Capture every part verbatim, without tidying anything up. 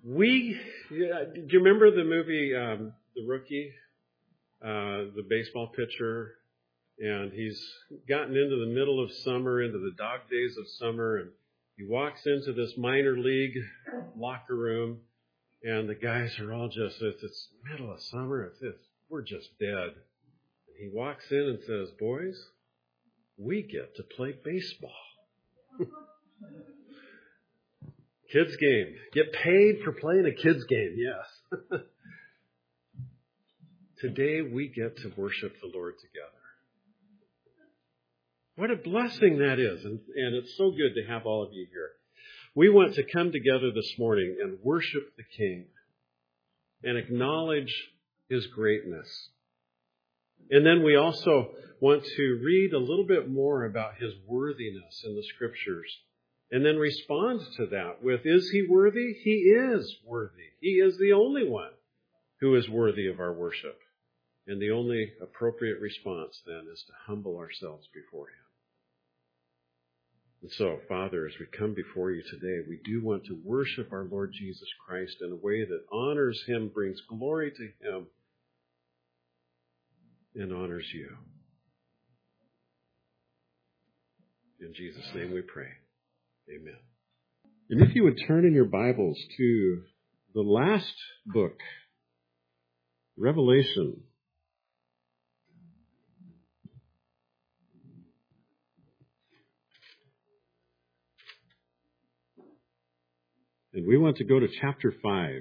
We, yeah, do you remember the movie um, The Rookie, uh, the baseball pitcher? And he's gotten into the middle of summer, into the dog days of summer, and he walks into this minor league locker room, and the guys are all just, it's, it's middle of summer, it's, it's, we're just dead. And he walks in and says, boys, we get to play baseball. Kids game. Get paid for playing a kids game, yes. Today we get to worship the Lord together. What a blessing that is, and, and it's so good to have all of you here. We want to come together this morning and worship the King and acknowledge His greatness. And then we also want to read a little bit more about His worthiness in the Scriptures and then respond to that with, is He worthy? He is worthy. He is the only one who is worthy of our worship. And the only appropriate response then is to humble ourselves before Him. And so, Father, as we come before you today, we do want to worship our Lord Jesus Christ in a way that honors Him, brings glory to Him, and honors you. In Jesus' name we pray. Amen. And if you would turn in your Bibles to the last book, Revelation. And we want to go to chapter five.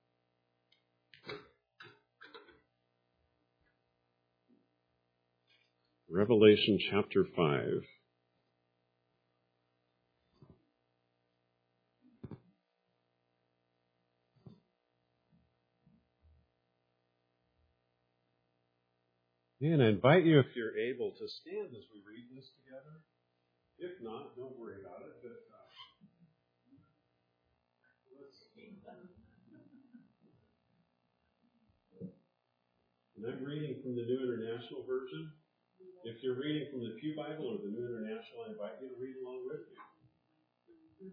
Revelation chapter five. And I invite you, if you're able, to stand as we read this together. If not, don't worry about it. But, uh, And I'm reading from the New International Version. If you're reading from the Pew Bible or the New International, I invite you to read along with me.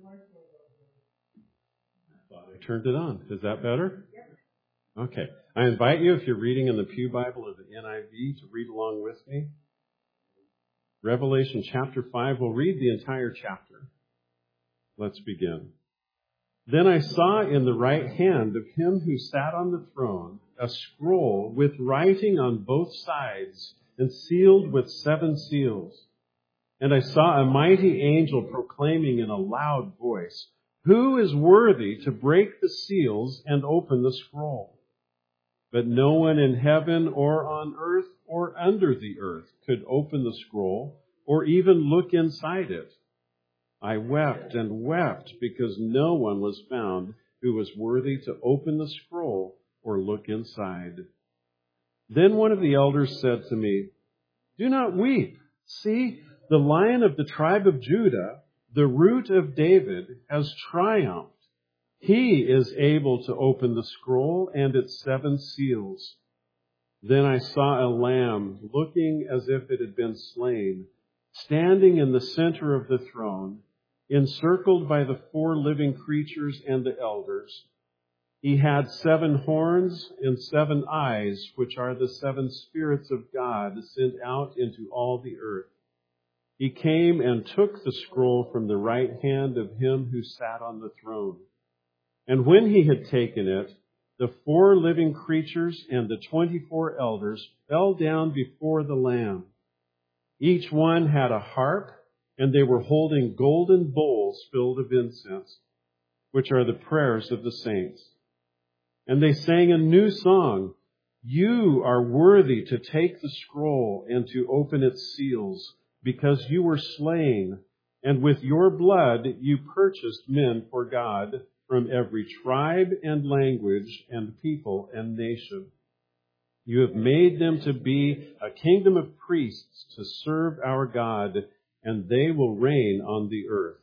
I thought I turned it on. Is that better? Okay. I invite you, if you're reading in the Pew Bible or the N I V, to read along with me. Revelation chapter five. We'll read the entire chapter. Let's begin. Then I saw in the right hand of him who sat on the throne a scroll with writing on both sides and sealed with seven seals. And I saw a mighty angel proclaiming in a loud voice, "Who is worthy to break the seals and open the scroll?" But no one in heaven or on earth or under the earth could open the scroll or even look inside it. I wept and wept because no one was found who was worthy to open the scroll or look inside. Then one of the elders said to me, "Do not weep. See, the Lion of the tribe of Judah, the Root of David, has triumphed. He is able to open the scroll and its seven seals." Then I saw a lamb looking as if it had been slain, standing in the center of the throne, encircled by the four living creatures and the elders. He had seven horns and seven eyes, which are the seven spirits of God sent out into all the earth. He came and took the scroll from the right hand of him who sat on the throne. And when he had taken it, the four living creatures and the twenty-four elders fell down before the Lamb. Each one had a harp, and they were holding golden bowls filled with incense, which are the prayers of the saints. And they sang a new song, "You are worthy to take the scroll and to open its seals, because you were slain, and with your blood you purchased men for God from every tribe and language and people and nation. You have made them to be a kingdom of priests to serve our God, and they will reign on the earth."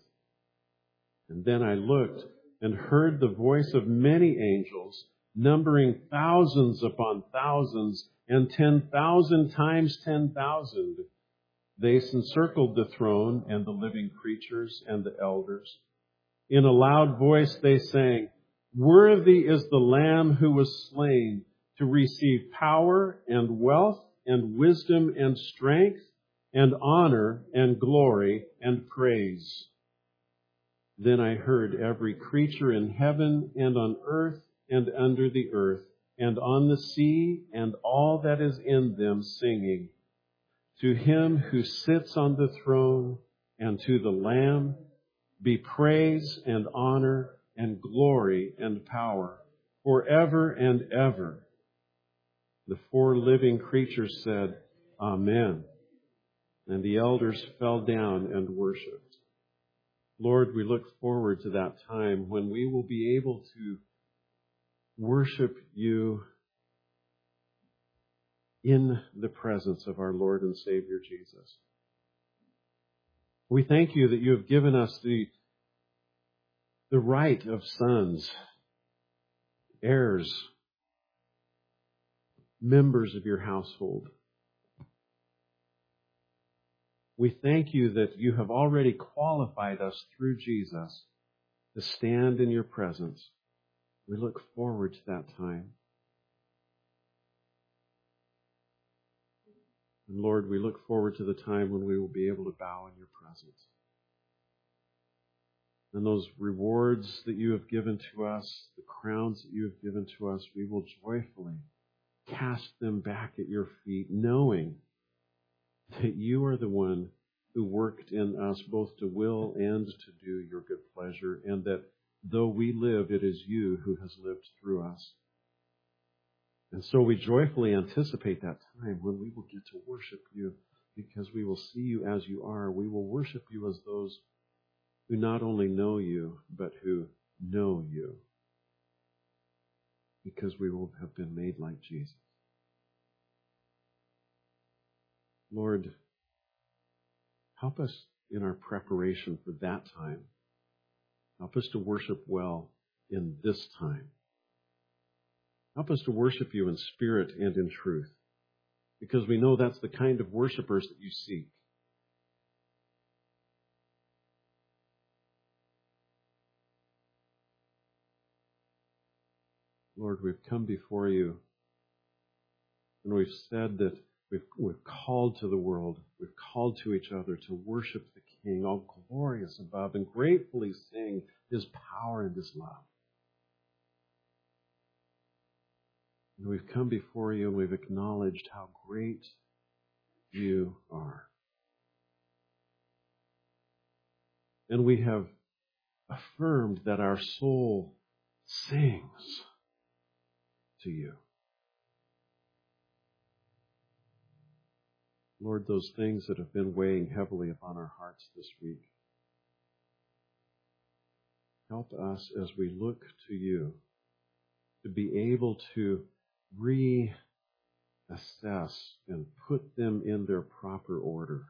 And then I looked and heard the voice of many angels, numbering thousands upon thousands and ten thousand times ten thousand. They encircled the throne and the living creatures and the elders. In a loud voice they sang, Worthy is the Lamb who was slain to receive power and wealth and wisdom and strength and honor and glory and praise. Then I heard every creature in heaven and on earth and under the earth and on the sea and all that is in them singing, to him who sits on the throne and to the Lamb be praise and honor and glory and power forever and ever. The four living creatures said, Amen. And the elders fell down and worshiped. Lord, we look forward to that time when we will be able to worship you in the presence of our Lord and Savior Jesus. We thank you that you have given us the, the right of sons, heirs, members of your household. We thank you that you have already qualified us through Jesus to stand in your presence. We look forward to that time. And Lord, we look forward to the time when we will be able to bow in your presence. And those rewards that you have given to us, the crowns that you have given to us, we will joyfully cast them back at your feet, knowing that you are the one who worked in us both to will and to do your good pleasure, and that though we live, it is you who has lived through us. And so we joyfully anticipate that time when we will get to worship you, because we will see you as you are. We will worship you as those who not only know you, but who know you, because we will have been made like Jesus. Lord, help us in our preparation for that time. Help us to worship well in this time. Help us to worship you in spirit and in truth, because we know that's the kind of worshipers that you seek. Lord, we've come before you and we've said that we've, we've called to the world, we've called to each other to worship the King, all glorious above, and gratefully sing his power and his love. And we've come before you and we've acknowledged how great you are. And we have affirmed that our soul sings to you. Lord, those things that have been weighing heavily upon our hearts this week, help us as we look to you to be able to reassess and put them in their proper order,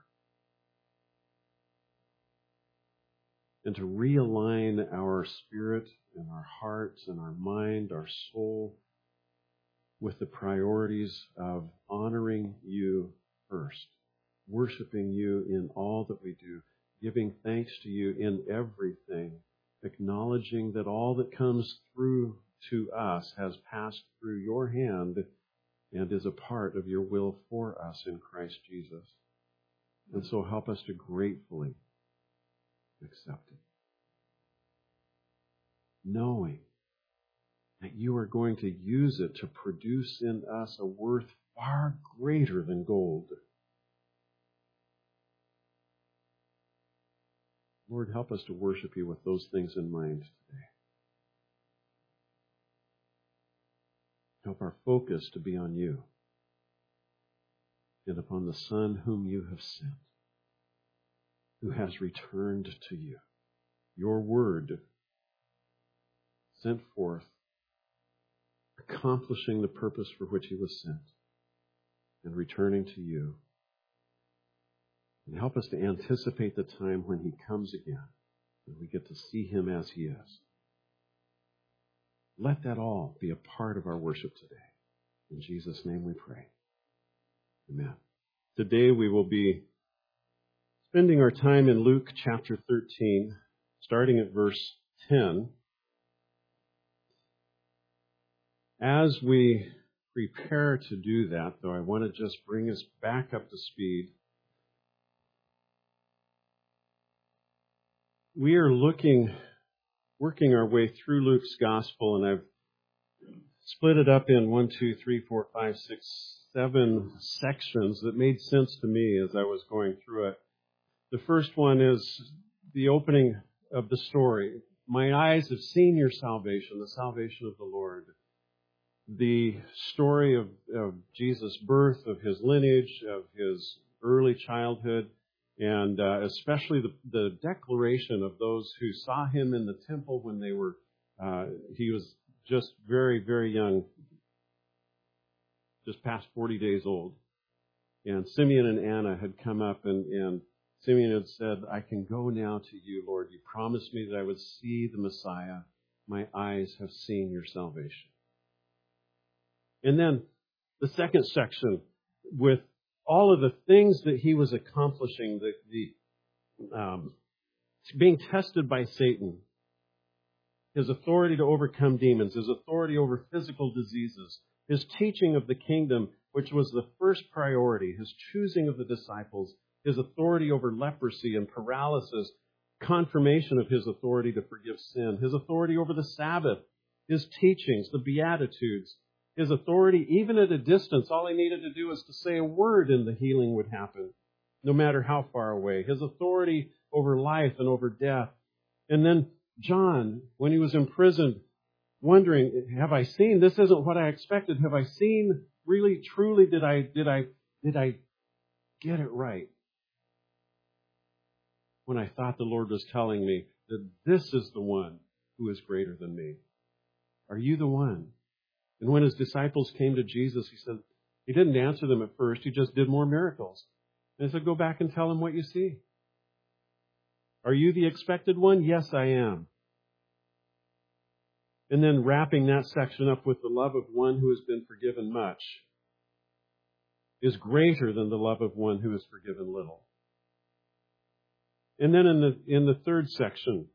and to realign our spirit and our hearts and our mind, our soul, with the priorities of honoring you first, worshiping you in all that we do, giving thanks to you in everything, acknowledging that all that comes through to us has passed through your hand and is a part of your will for us in Christ Jesus. And so help us to gratefully accept it, knowing that you are going to use it to produce in us a worth far greater than gold. Lord, help us to worship you with those things in mind today. Help our focus to be on you and upon the Son whom you have sent, who has returned to you. Your word sent forth, accomplishing the purpose for which he was sent, and returning to you. And help us to anticipate the time when he comes again, and we get to see him as he is. Let that all be a part of our worship today. In Jesus' name we pray. Amen. Today we will be spending our time in Luke chapter thirteen, starting at verse ten As we prepare to do that, though, I want to just bring us back up to speed. We are looking, working our way through Luke's Gospel, and I've split it up in one, two, three, four, five, six, seven sections that made sense to me as I was going through it. The first one is the opening of the story. My eyes have seen your salvation, the salvation of the Lord. The story of, of Jesus' birth, of his lineage, of his early childhood, and uh, especially the, the declaration of those who saw him in the temple when they were, uh, he was just very, very young, just past forty days old. And Simeon and Anna had come up, and, and Simeon had said, I can go now to you, Lord. You promised me that I would see the Messiah. My eyes have seen your salvation. And then the second section with all of the things that he was accomplishing, the, the um, being tested by Satan, his authority to overcome demons, his authority over physical diseases, his teaching of the kingdom, which was the first priority, his choosing of the disciples, his authority over leprosy and paralysis, confirmation of his authority to forgive sin, his authority over the Sabbath, his teachings, the Beatitudes, his authority, even at a distance, all he needed to do was to say a word and the healing would happen, no matter how far away. His authority over life and over death. And then John, when he was imprisoned, wondering, have I seen? This isn't what I expected. Have I seen? Really, truly, did I, did I, did I get it right? When I thought the Lord was telling me that this is the one who is greater than me. Are you the one? And when his disciples came to Jesus, he said, he didn't answer them at first. He just did more miracles. And he said, go back and tell them what you see. Are you the expected one? Yes, I am. And then wrapping that section up with the love of one who has been forgiven much is greater than the love of one who is forgiven little. And then in the, in the third section,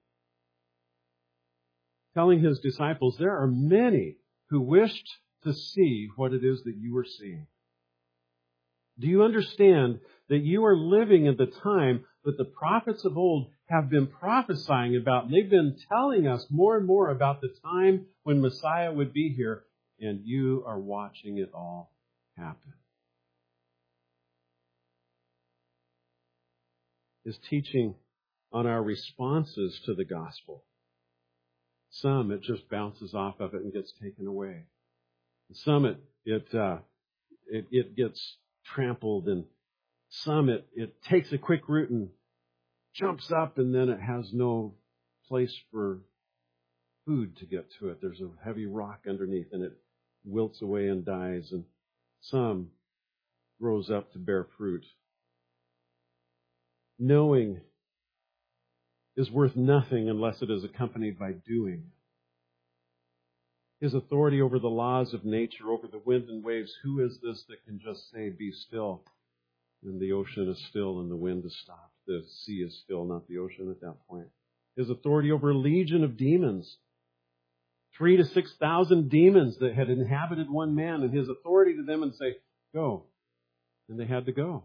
telling his disciples, there are many who wished to see what it is that you are seeing. Do you understand that you are living in the time that the prophets of old have been prophesying about? And they've been telling us more and more about the time when Messiah would be here, and you are watching it all happen. His teaching on our responses to the gospel. Some, it just bounces off of it and gets taken away. Some, it it uh, it, it gets trampled, and some, it, it takes a quick root and jumps up, and then it has no place for food to get to it. There's a heavy rock underneath, and it wilts away and dies. And some grows up to bear fruit. Knowing is worth nothing unless it is accompanied by doing. His authority over the laws of nature, over the wind and waves. Who is this that can just say, be still? And the ocean is still and the wind is stopped. The sea is still, not the ocean at that point. His authority over a legion of demons. Three to six thousand demons that had inhabited one man, and his authority to them and say, go. And they had to go.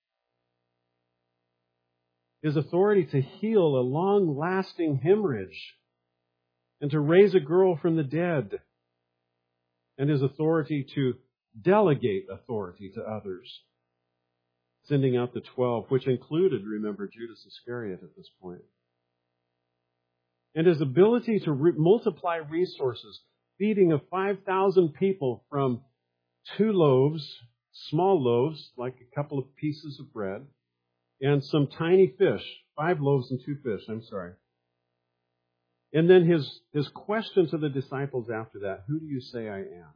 His authority to heal a long-lasting hemorrhage and to raise a girl from the dead. And his authority to delegate authority to others. Sending out the twelve, which included, remember, Judas Iscariot at this point. And his ability to re- multiply resources, feeding of five thousand people from two loaves, small loaves, like a couple of pieces of bread, and some tiny fish, five loaves and two fish, I'm sorry. And then his, his question to the disciples after that, who do you say I am?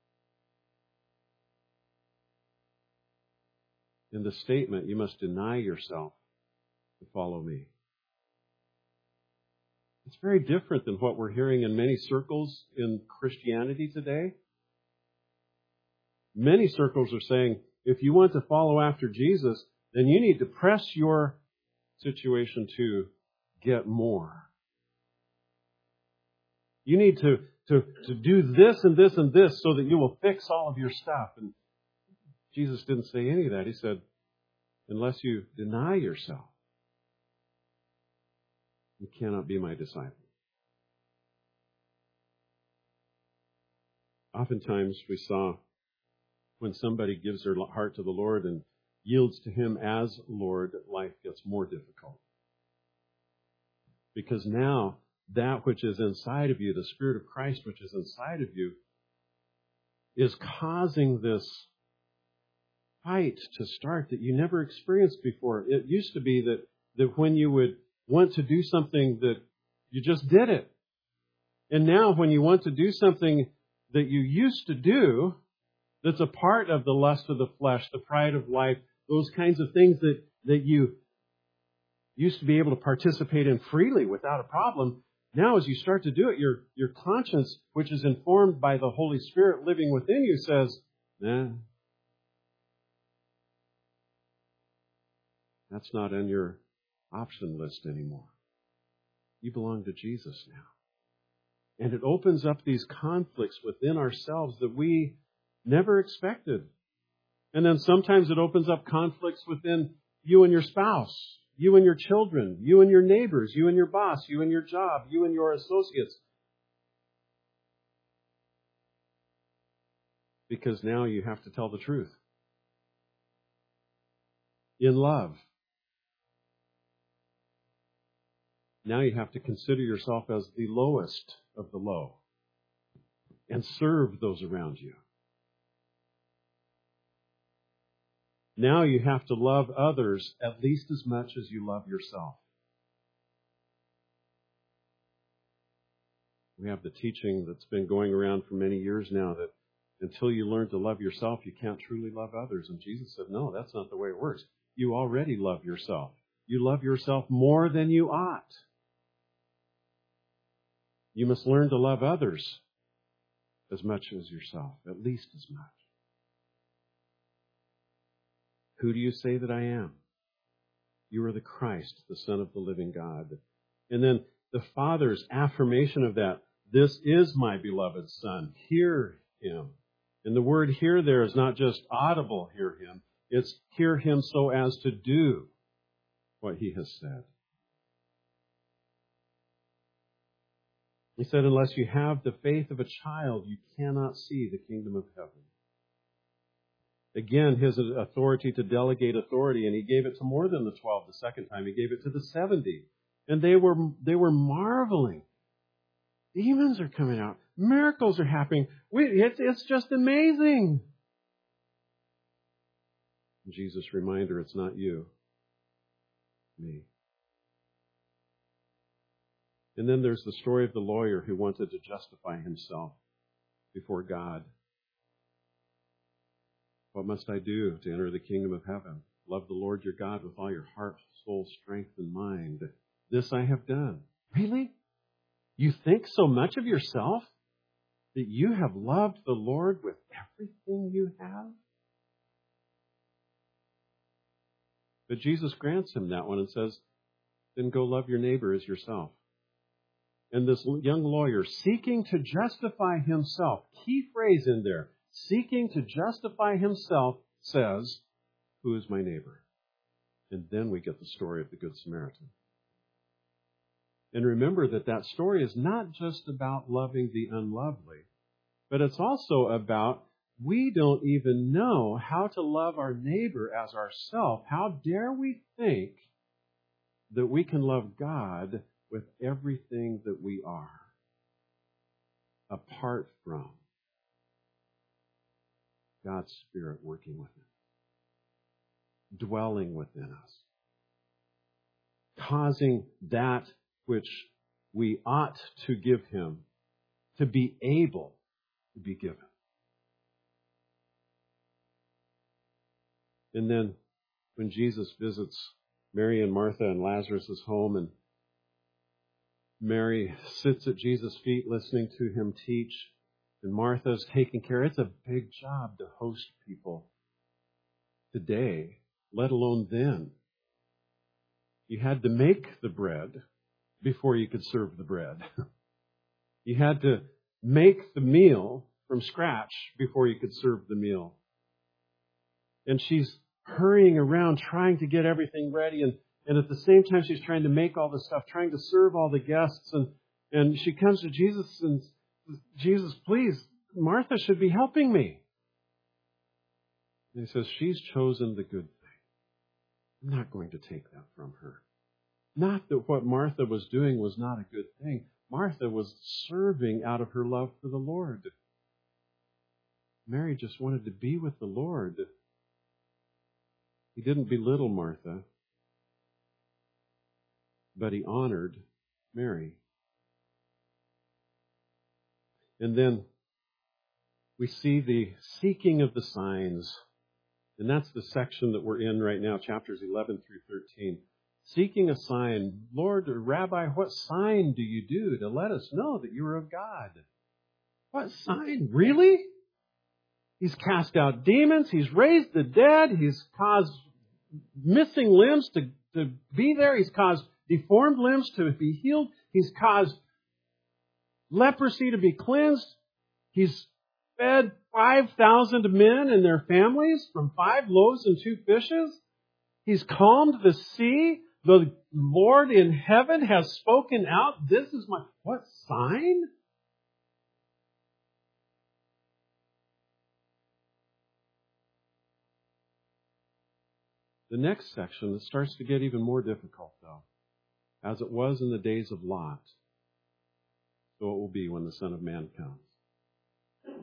In the statement, you must deny yourself to follow me. It's very different than what we're hearing in many circles in Christianity today. Many circles are saying, if you want to follow after Jesus, then you need to press your situation to get more. You need to to, to do this and this and this so that you will fix all of your stuff. And Jesus didn't say any of that. He said, unless you deny yourself, you cannot be my disciple. Oftentimes we saw when somebody gives their heart to the Lord and yields to Him as Lord, life gets more difficult. Because now that which is inside of you, the Spirit of Christ which is inside of you, is causing this fight to start that you never experienced before. It used to be that, that when you would want to do something that you just did it. And now when you want to do something that you used to do, that's a part of the lust of the flesh, the pride of life, those kinds of things that, that you used to be able to participate in freely without a problem. Now as you start to do it, your, your conscience, which is informed by the Holy Spirit living within you, says, nah, that's not on your option list anymore. You belong to Jesus now. And it opens up these conflicts within ourselves that we never expected. And then sometimes it opens up conflicts within you and your spouse, you and your children, you and your neighbors, you and your boss, you and your job, you and your associates. Because now you have to tell the truth. In love. Now you have to consider yourself as the lowest of the low and serve those around you. Now you have to love others at least as much as you love yourself. We have the teaching that's been going around for many years now that until you learn to love yourself, you can't truly love others. And Jesus said, no, that's not the way it works. You already love yourself. You love yourself more than you ought. You must learn to love others as much as yourself, at least as much. Who do you say that I am? You are the Christ, the Son of the living God. And then the Father's affirmation of that, this is my beloved Son. Hear Him. And the word hear there is not just audible hear Him. It's hear Him so as to do what He has said. He said, unless you have the faith of a child, you cannot see the kingdom of heaven. Again, His authority to delegate authority, and He gave it to more than the twelve the second time. He gave it to the seventy. And they were, they were marveling. Demons are coming out. Miracles are happening. We, it's, it's just amazing. Jesus' reminder, it's not you, me. And then there's the story of the lawyer who wanted to justify himself before God. What must I do to enter the kingdom of heaven? Love the Lord your God with all your heart, soul, strength, and mind. This I have done. Really? You think so much of yourself that you have loved the Lord with everything you have? But Jesus grants him that one and says, then go love your neighbor as yourself. And this young lawyer, seeking to justify himself, key phrase in there, seeking to justify himself, says, who is my neighbor? And then we get the story of the Good Samaritan. And remember that that story is not just about loving the unlovely, but it's also about we don't even know how to love our neighbor as ourselves. How dare we think that we can love God with everything that we are, apart from God's Spirit working within, dwelling within us, causing that which we ought to give Him to be able to be given. And then when Jesus visits Mary and Martha and Lazarus' home, and Mary sits at Jesus' feet listening to Him teach, and Martha's taking care. It's a big job to host people today, let alone then. You had to make the bread before you could serve the bread. You had to make the meal from scratch before you could serve the meal. And she's hurrying around trying to get everything ready. And, and at the same time, she's trying to make all this stuff, trying to serve all the guests. And, and she comes to Jesus and says, Jesus, please, Martha should be helping me. And he says, she's chosen the good thing. I'm not going to take that from her. Not that what Martha was doing was not a good thing. Martha was serving out of her love for the Lord. Mary just wanted to be with the Lord. He didn't belittle Martha, but he honored Mary. And then we see the seeking of the signs. And that's the section that we're in right now, chapters eleven through thirteen. Seeking a sign. Lord, or Rabbi, what sign do you do to let us know that you are of God? What sign? Really? He's cast out demons. He's raised the dead. He's caused missing limbs to, to be there. He's caused deformed limbs to be healed. He's caused leprosy to be cleansed. He's fed five thousand men and their families from five loaves and two fishes. He's calmed the sea. The Lord in heaven has spoken out. This is my... What sign? The next section, it starts to get even more difficult, though. As it was in the days of Lot, so it will be when the Son of Man comes.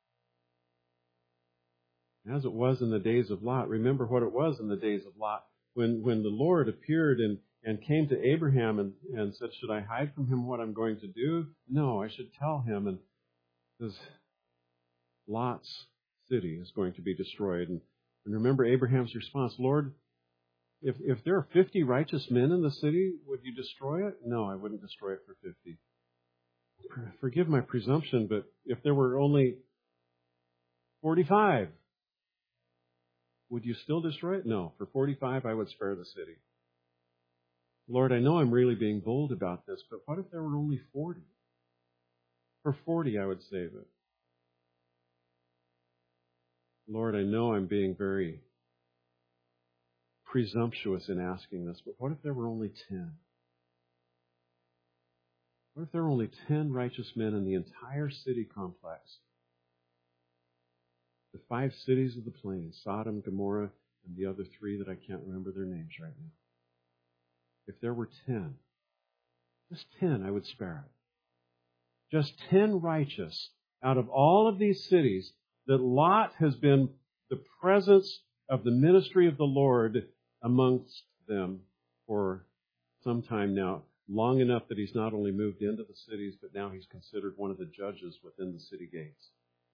As it was in the days of Lot. Remember what it was in the days of Lot. When when the Lord appeared and, and came to Abraham and, and said, should I hide from him what I'm going to do? No, I should tell him. And says, Lot's city is going to be destroyed. And, and remember Abraham's response, Lord, if, if there are fifty righteous men in the city, would you destroy it? No, I wouldn't destroy it for fifty. Forgive my presumption, but if there were only forty-five, would you still destroy it? No. For forty-five, I would spare the city. Lord, I know I'm really being bold about this, but what if there were only forty? For forty, I would save it. Lord, I know I'm being very presumptuous in asking this, but what if there were only ten? What if there were only ten righteous men in the entire city complex? The five cities of the plains, Sodom, Gomorrah, and the other three that I can't remember their names right now. If there were ten, just ten, I would spare it. Just ten righteous out of all of these cities that Lot has been the presence of the ministry of the Lord amongst them for some time now, long enough that he's not only moved into the cities, but now he's considered one of the judges within the city gates.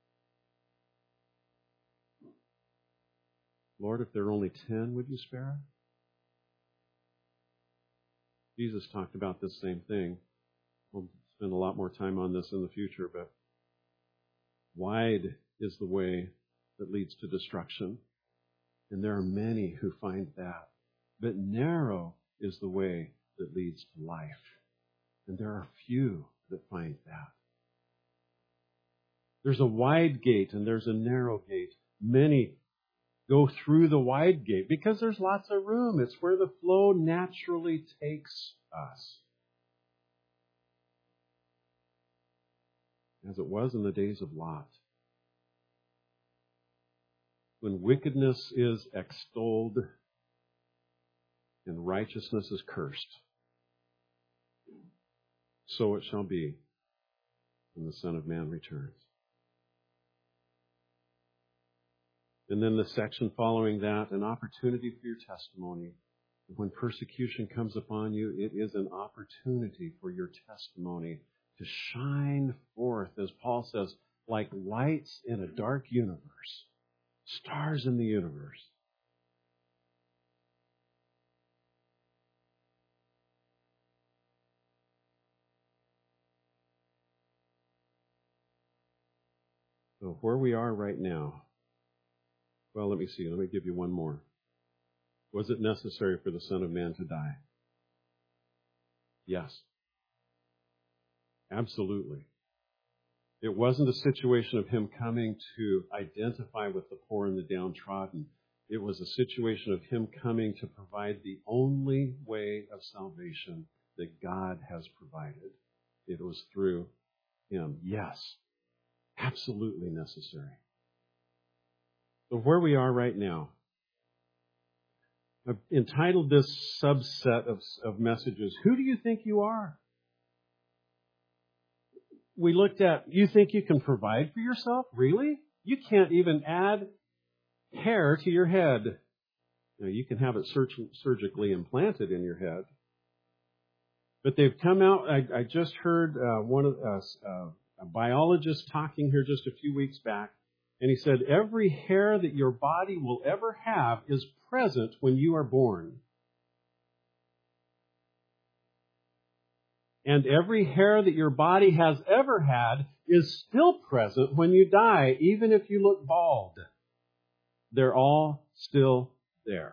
Lord, if there are only ten, would you spare it? Jesus talked about this same thing. We'll spend a lot more time on this in the future, but wide is the way that leads to destruction, and there are many who find that. But narrow is the way that leads to life, and there are few that find that. There's a wide gate and there's a narrow gate. Many go through the wide gate because there's lots of room. It's where the flow naturally takes us. As it was in the days of Lot. When wickedness is extolled and righteousness is cursed, so it shall be when the Son of Man returns. And then the section following that, an opportunity for your testimony. When persecution comes upon you, it is an opportunity for your testimony to shine forth, as Paul says, like lights in a dark universe, stars in the universe. So where we are right now, well, let me see. Let me give you one more. Was it necessary for the Son of Man to die? Yes. Absolutely. It wasn't a situation of him coming to identify with the poor and the downtrodden. It was a situation of him coming to provide the only way of salvation that God has provided. It was through him. Yes, absolutely necessary. So where we are right now, I've entitled this subset of, of messages, Who Do You Think You Are? We looked at, you think you can provide for yourself? Really? You can't even add hair to your head. Now, you can have it surg- surgically implanted in your head. But they've come out, I, I just heard uh, one of uh, uh, a biologist talking here just a few weeks back, and he said every hair that your body will ever have is present when you are born. And every hair that your body has ever had is still present when you die, even if you look bald. They're all still there.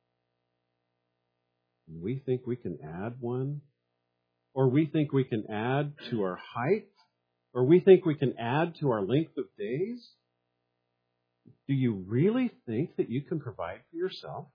And we think we can add one, or we think we can add to our height, or we think we can add to our length of days. Do you really think that you can provide for yourself?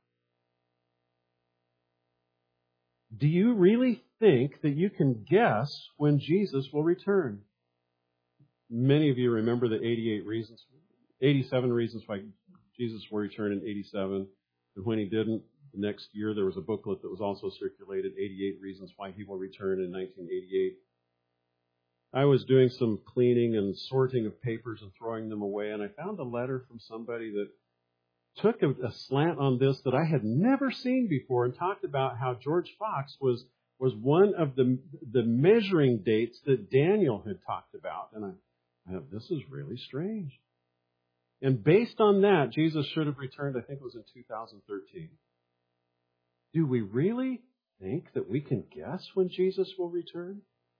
Do you really think that you can guess when Jesus will return? Many of you remember the eighty-eight reasons, eighty-seven reasons why Jesus will return in eighty-seven. And when he didn't, the next year there was a booklet that was also circulated, eighty-eight reasons why he will return in nineteen eighty-eight. I was doing some cleaning and sorting of papers and throwing them away, and I found a letter from somebody that took a, a slant on this that I had never seen before and talked about how George Fox was was one of the the measuring dates that Daniel had talked about. And I, I thought, this is really strange. And based on that, Jesus should have returned, I think it was in two thousand thirteen. Do we really think that we can guess when Jesus will return?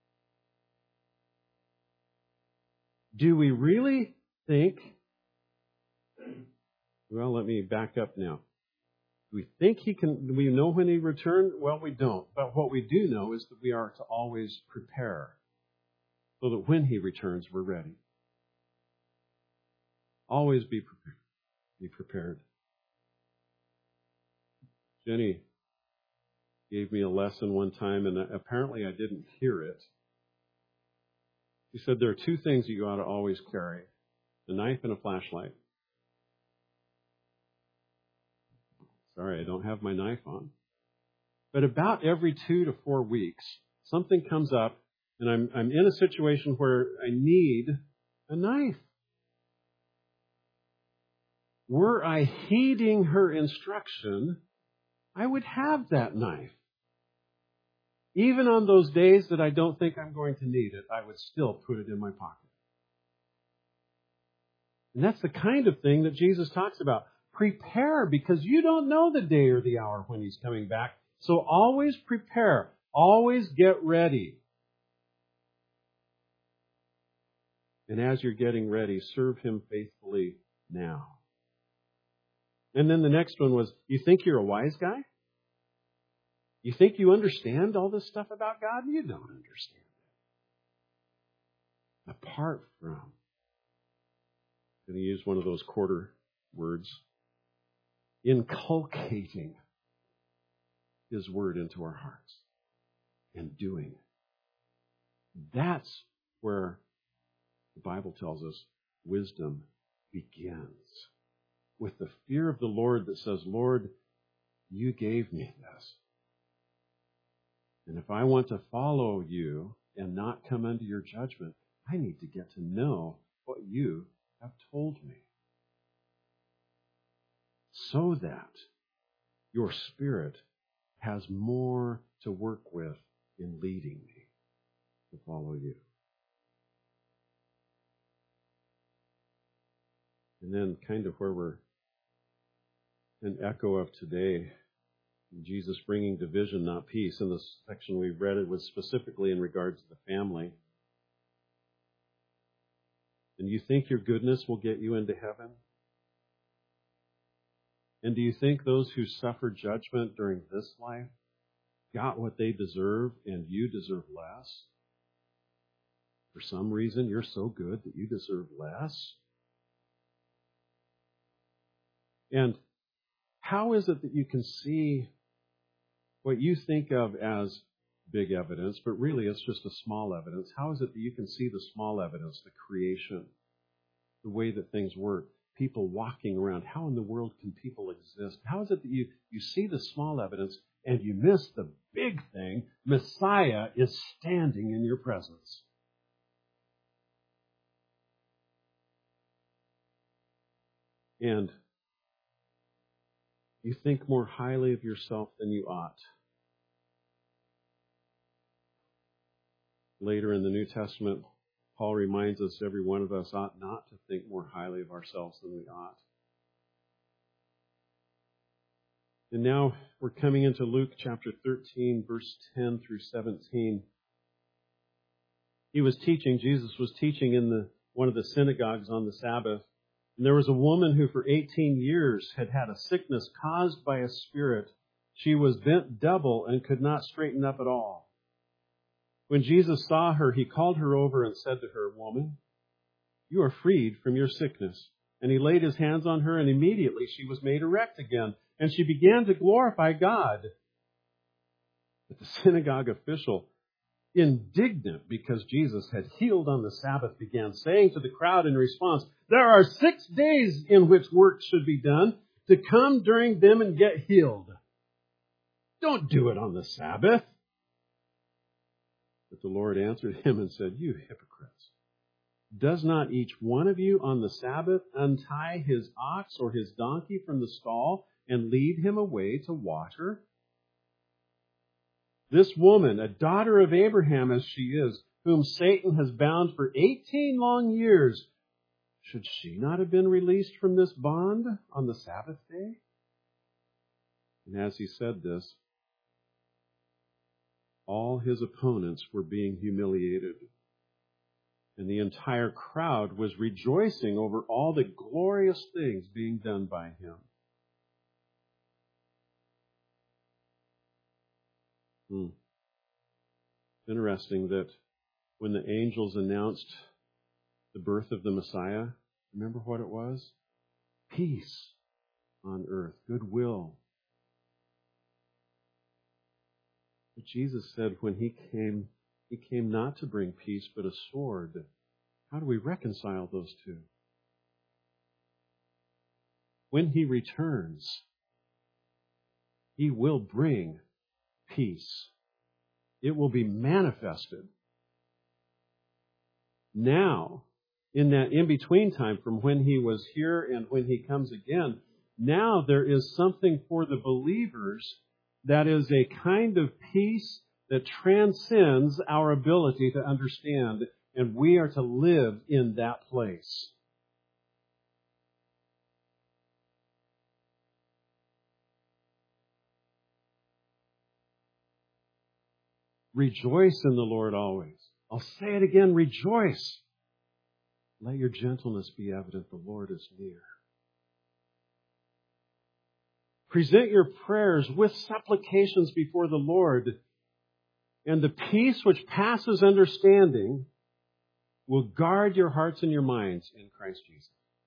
Do we really think... Well, let me back up now. Do we think he can, do we know when he returned? Well, we don't. But what we do know is that we are to always prepare so that when he returns, we're ready. Always be prepared. Be prepared. Jenny gave me a lesson one time, and apparently I didn't hear it. She said there are two things that you ought to always carry, a knife and a flashlight. Sorry, I don't have my knife on. But about every two to four weeks, something comes up, and I'm, I'm in a situation where I need a knife. Were I heeding her instruction, I would have that knife. Even on those days that I don't think I'm going to need it, I would still put it in my pocket. And that's the kind of thing that Jesus talks about. Prepare, because you don't know the day or the hour when he's coming back. So always prepare. Always get ready. And as you're getting ready, serve him faithfully now. And then the next one was, you think you're a wise guy? You think you understand all this stuff about God? You don't understand it. Apart from, I'm going to use one of those quarter words, inculcating his word into our hearts and doing it. That's where the Bible tells us wisdom begins. With the fear of the Lord that says, Lord, you gave me this. And if I want to follow you and not come under your judgment, I need to get to know what you have told me. So that your Spirit has more to work with in leading me to follow you. And then kind of where we're an echo of today, Jesus bringing division, not peace. In the section we read, it was specifically in regards to the family. And you think your goodness will get you into heaven? And do you think those who suffer judgment during this life got what they deserve and you deserve less? For some reason, you're so good that you deserve less. And how is it that you can see what you think of as big evidence, but really it's just a small evidence? How is it that you can see the small evidence, the creation, the way that things work, people walking around? How in the world can people exist? How is it that you, you see the small evidence and you miss the big thing? Messiah is standing in your presence. And you think more highly of yourself than you ought. Later in the New Testament, Paul reminds us every one of us ought not to think more highly of ourselves than we ought. And now we're coming into Luke chapter thirteen, verse ten through seventeen. He was teaching, Jesus was teaching in the one of the synagogues on the Sabbath. And there was a woman who for eighteen years had had a sickness caused by a spirit. She was bent double and could not straighten up at all. When Jesus saw her, he called her over and said to her, "Woman, you are freed from your sickness." And he laid his hands on her, and immediately she was made erect again, and she began to glorify God. But the synagogue official, indignant because Jesus had healed on the Sabbath, began saying to the crowd in response, "There are six days in which work should be done. To come during them and get healed. Don't do it on the Sabbath." But the Lord answered him and said, "You hypocrites! Does not each one of you on the Sabbath untie his ox or his donkey from the stall and lead him away to water? This woman, a daughter of Abraham as she is, whom Satan has bound for eighteen long years, should she not have been released from this bond on the Sabbath day?" And as he said this, all his opponents were being humiliated, and the entire crowd was rejoicing over all the glorious things being done by him. Hmm. Interesting that when the angels announced the birth of the Messiah, remember what it was? Peace on earth, goodwill. But Jesus said when he came, he came not to bring peace, but a sword. How do we reconcile those two? When he returns, he will bring peace. It will be manifested. Now, in that in-between time from when he was here and when he comes again, now there is something for the believers that is a kind of peace that transcends our ability to understand, and we are to live in that place. Rejoice in the Lord always. I'll say it again, rejoice. Let your gentleness be evident. The Lord is near. Present your prayers with supplications before the Lord, and the peace which passes understanding will guard your hearts and your minds in Christ Jesus.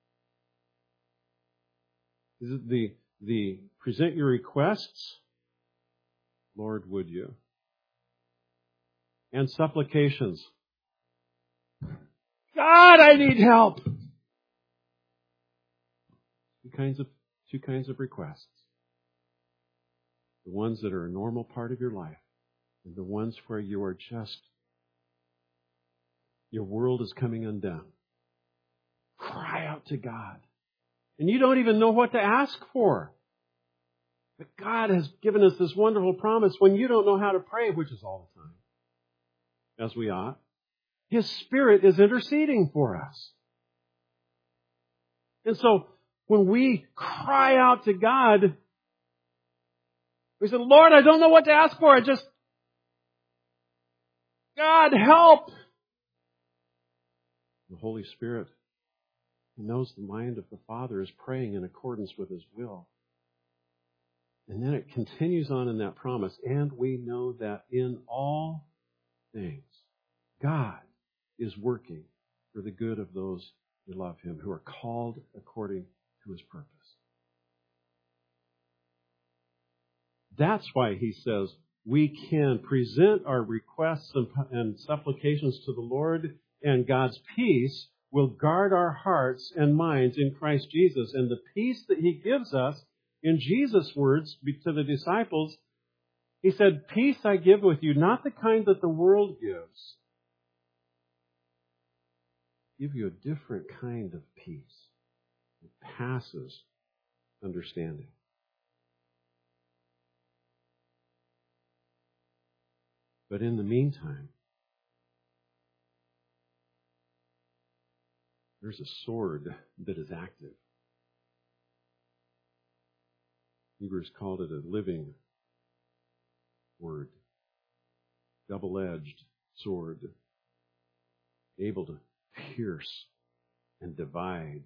Is it the, the present your requests? Lord, would you? And supplications. God, I need help. Two kinds of, two kinds of requests. The ones that are a normal part of your life, and the ones where you are just, your world is coming undone. Cry out to God. And you don't even know what to ask for. But God has given us this wonderful promise when you don't know how to pray, which is all the time, as we ought. His Spirit is interceding for us. And so, when we cry out to God, we say, "Lord, I don't know what to ask for. I just, God, help." The Holy Spirit, who knows the mind of the Father, is praying in accordance with His will. And then it continues on in that promise. And we know that in all things, God is working for the good of those who love him, who are called according to his purpose. That's why he says we can present our requests and, and supplications to the Lord, and God's peace will guard our hearts and minds in Christ Jesus. And the peace that he gives us, in Jesus' words to the disciples, he said, "Peace I give with you, not the kind that the world gives. I give you a different kind of peace that passes understanding." But in the meantime, there's a sword that is active. Hebrews called it a living word, double-edged sword, able to pierce and divide.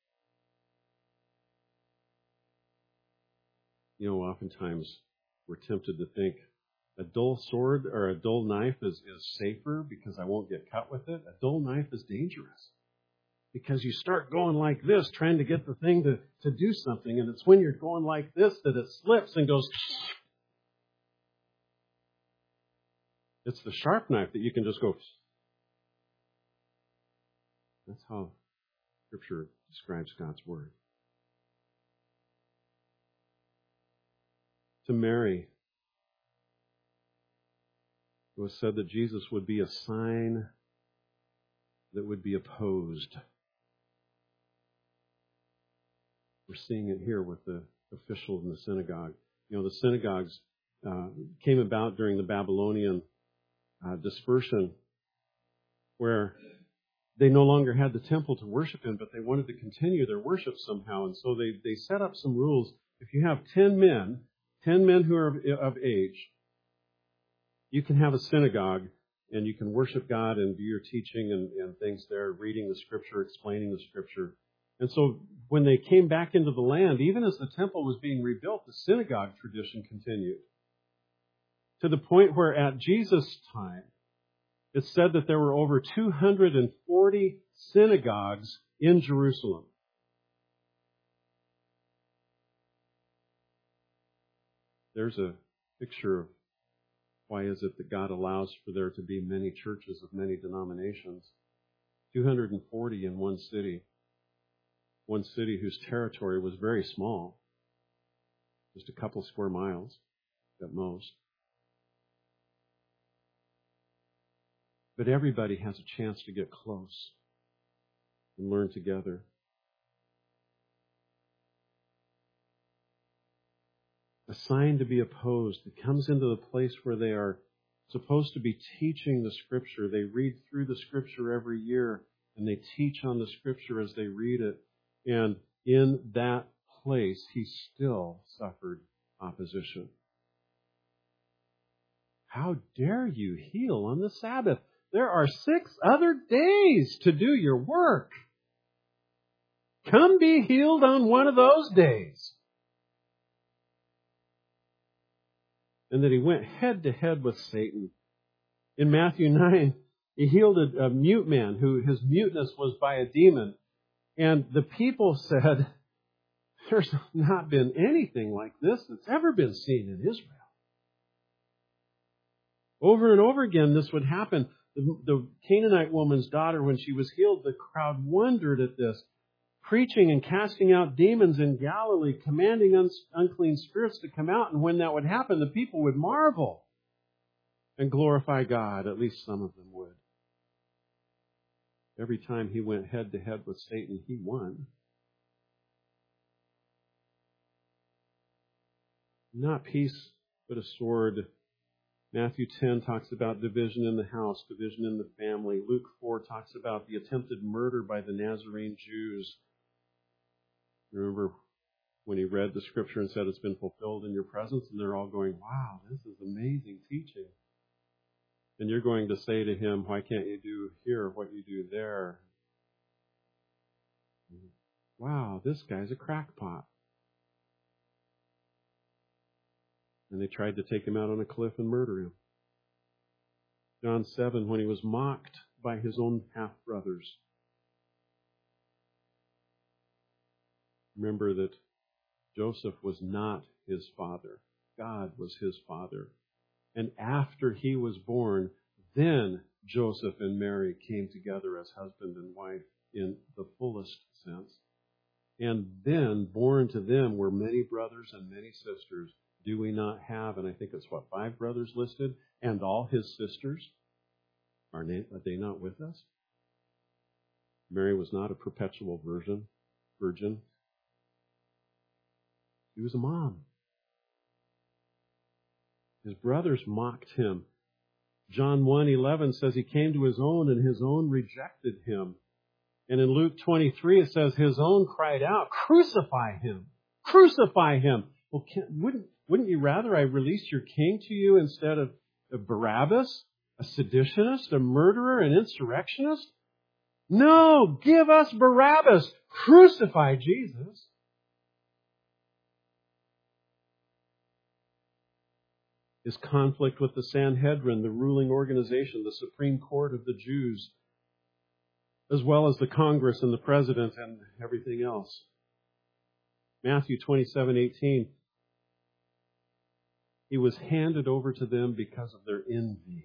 You know, oftentimes we're tempted to think a dull sword or a dull knife is, is safer because I won't get cut with it. A dull knife is dangerous because you start going like this, trying to get the thing to, to do something, and it's when you're going like this that it slips and goes. It's the sharp knife that you can just go. That's how Scripture describes God's Word. To Mary, it was said that Jesus would be a sign that would be opposed. We're seeing it here with the official in the synagogue. You know, the synagogues uh, came about during the Babylonian uh, dispersion, where they no longer had the temple to worship in, but they wanted to continue their worship somehow. And so they, they set up some rules. If you have ten men, ten men who are of, of age, you can have a synagogue and you can worship God and do your teaching and, and things there, reading the Scripture, explaining the Scripture. And so when they came back into the land, even as the temple was being rebuilt, the synagogue tradition continued. To the point where at Jesus' time, it said that there were over two hundred forty synagogues in Jerusalem. There's a picture of why is it that God allows for there to be many churches of many denominations. two hundred forty in one city. One city whose territory was very small. Just a couple square miles at most. But everybody has a chance to get close and learn together. A sign to be opposed. It comes into the place where they are supposed to be teaching the Scripture. They read through the Scripture every year, and they teach on the Scripture as they read it. And in that place, he still suffered opposition. How dare you heal on the Sabbath? There are six other days to do your work. Come be healed on one of those days. And that he went head to head with Satan. In Matthew nine, he healed a, a mute man who his muteness was by a demon. And the people said, there's not been anything like this that's ever been seen in Israel. Over and over again, this would happen. The, the Canaanite woman's daughter, when she was healed, the crowd wondered at this. Preaching and casting out demons in Galilee, commanding un- unclean spirits to come out. And when that would happen, the people would marvel and glorify God. At least some of them would. Every time he went head to head with Satan, he won. Not peace, but a sword. Matthew ten talks about division in the house, division in the family. Luke four talks about the attempted murder by the Nazarene Jews. Remember when he read the Scripture and said it's been fulfilled in your presence? And they're all going, wow, this is amazing teaching. And you're going to say to him, why can't you do here what you do there? Wow, this guy's a crackpot. And they tried to take him out on a cliff and murder him. John seven, when he was mocked by his own half-brothers. Remember that Joseph was not his father. God was his father. And after he was born, then Joseph and Mary came together as husband and wife in the fullest sense. And then born to them were many brothers and many sisters. Do we not have, and I think it's what, five brothers listed, and all his sisters? Are they not with us? Mary was not a perpetual virgin. Virgin. She was a mom. His brothers mocked him. John one eleven says he came to his own and his own rejected him. And in Luke twenty-three it says his own cried out, crucify him, crucify him. Well, can, wouldn't, wouldn't you rather I release your king to you instead of, of Barabbas, a seditionist, a murderer, an insurrectionist? No, give us Barabbas, crucify Jesus. His conflict with the Sanhedrin, the ruling organization, the Supreme Court of the Jews, as well as the Congress and the President and everything else. Matthew twenty-seven eighteen. He was handed over to them because of their envy.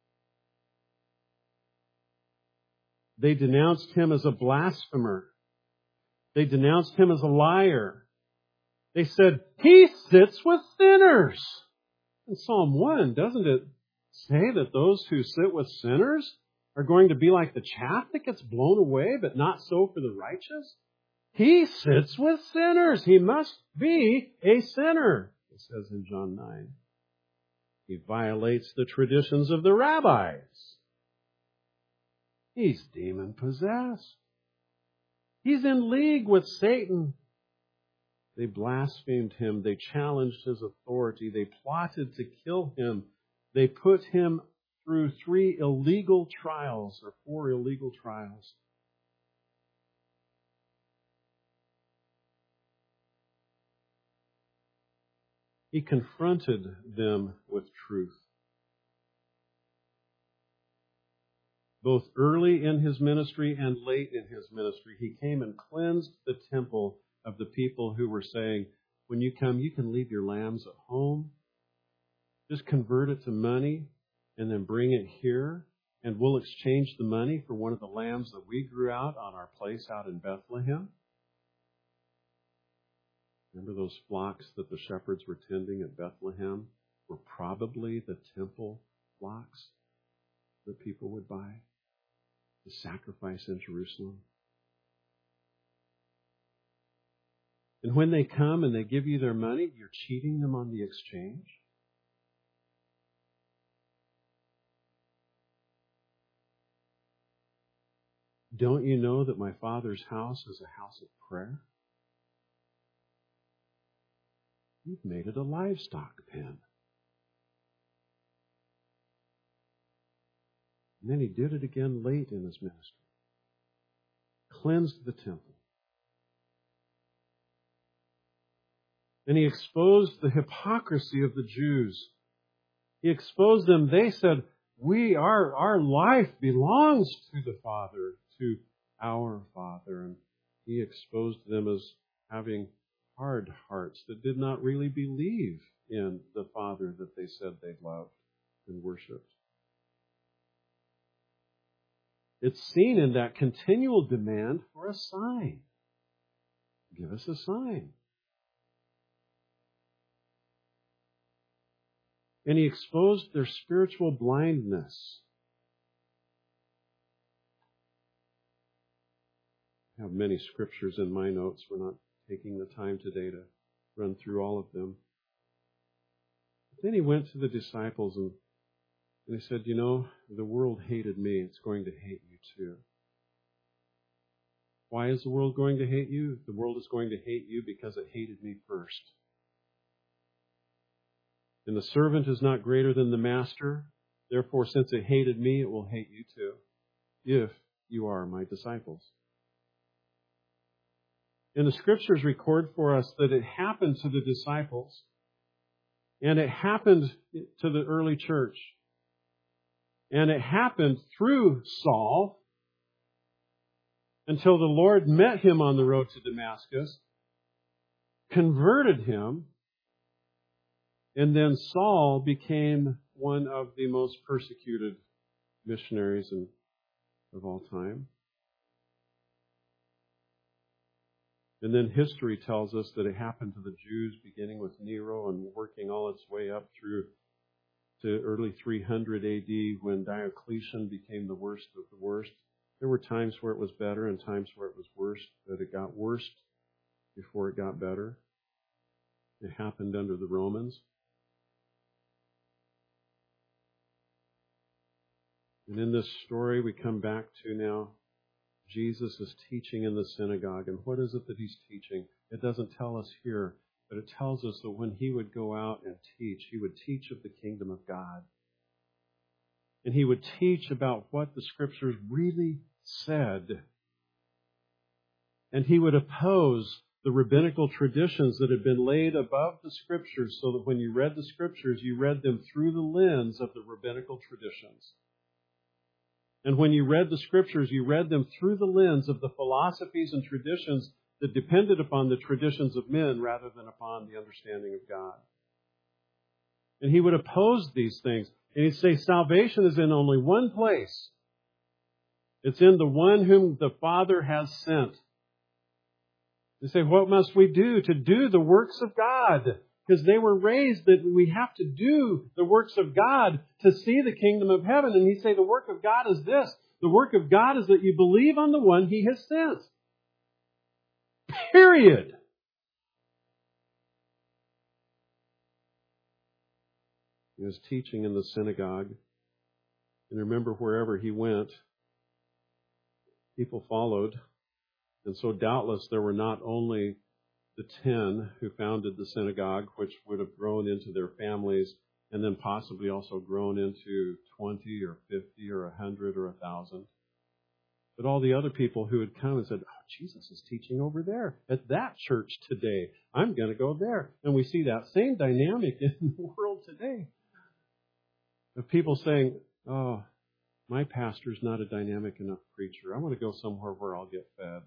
They denounced him as a blasphemer. They denounced him as a liar. They said, he sits with sinners. In Psalm one, doesn't it say that those who sit with sinners are going to be like the chaff that gets blown away, but not so for the righteous? He sits with sinners. He must be a sinner, it says in John nine. He violates the traditions of the rabbis. He's demon-possessed. He's in league with Satan. They blasphemed him. They challenged his authority. They plotted to kill him. They put him through three illegal trials, or four illegal trials. He confronted them with truth. Both early in his ministry and late in his ministry, he came and cleansed the temple of the people who were saying, when you come, you can leave your lambs at home. Just convert it to money and then bring it here, and we'll exchange the money for one of the lambs that we grew out on our place out in Bethlehem. Remember those flocks that the shepherds were tending at Bethlehem were probably the temple flocks that people would buy to sacrifice in Jerusalem. And when they come and they give you their money, you're cheating them on the exchange. Don't you know that my Father's house is a house of prayer? You've made it a livestock pen. And then he did it again late in his ministry. Cleansed the temple. And he exposed the hypocrisy of the Jews. He exposed them. They said, we, our, our life belongs to the Father, to our Father. And he exposed them as having hard hearts that did not really believe in the Father that they said they loved and worshiped. It's seen in that continual demand for a sign. Give us a sign. And he exposed their spiritual blindness. I have many scriptures in my notes. We're not taking the time today to run through all of them. But then he went to the disciples and, and he said, you know, the world hated me. It's going to hate you too. Why is the world going to hate you? The world is going to hate you because it hated me first. And the servant is not greater than the master. Therefore, since it hated me, it will hate you too, if you are my disciples. And the scriptures record for us that it happened to the disciples, and it happened to the early church. And it happened through Saul until the Lord met him on the road to Damascus, converted him, and then Saul became one of the most persecuted missionaries in, of all time. And then history tells us that it happened to the Jews beginning with Nero and working all its way up through to early three hundred A D when Diocletian became the worst of the worst. There were times where it was better and times where it was worse, but it got worse before it got better. It happened under the Romans. And in this story we come back to now, Jesus is teaching in the synagogue. And what is it that he's teaching? It doesn't tell us here, but it tells us that when he would go out and teach, he would teach of the kingdom of God. And he would teach about what the Scriptures really said. And he would oppose the rabbinical traditions that had been laid above the Scriptures so that when you read the Scriptures, you read them through the lens of the rabbinical traditions. And when you read the Scriptures, you read them through the lens of the philosophies and traditions that depended upon the traditions of men rather than upon the understanding of God. And he would oppose these things. And he'd say salvation is in only one place. It's in the one whom the Father has sent. They say, what must we do to do the works of God? Because they were raised that we have to do the works of God to see the kingdom of heaven. And he'd say the work of God is this. The work of God is that you believe on the one he has sent. Period. He was teaching in the synagogue. And remember, wherever he went, people followed. And so doubtless there were not only the ten who founded the synagogue, which would have grown into their families and then possibly also grown into twenty or fifty or a hundred or a thousand. But all the other people who had come and said, oh, Jesus is teaching over there at that church today. I'm going to go there. And we see that same dynamic in the world today. Of people saying, oh, my pastor's not a dynamic enough preacher. I want to go somewhere where I'll get fed.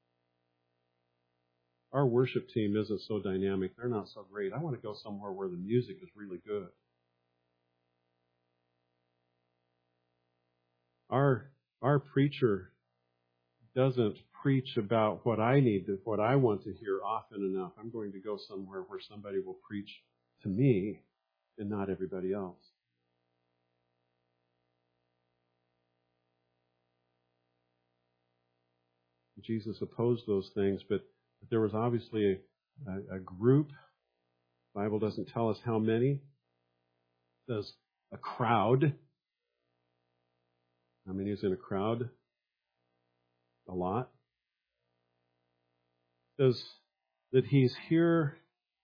Our worship team isn't so dynamic. They're not so great. I want to go somewhere where the music is really good. Our, our preacher doesn't preach about what I need to, what I want to hear often enough. I'm going to go somewhere where somebody will preach to me and not everybody else. Jesus opposed those things, but there was obviously a, a, a group. The Bible doesn't tell us how many. It says a crowd. How many is in a crowd? A lot. It says that he's here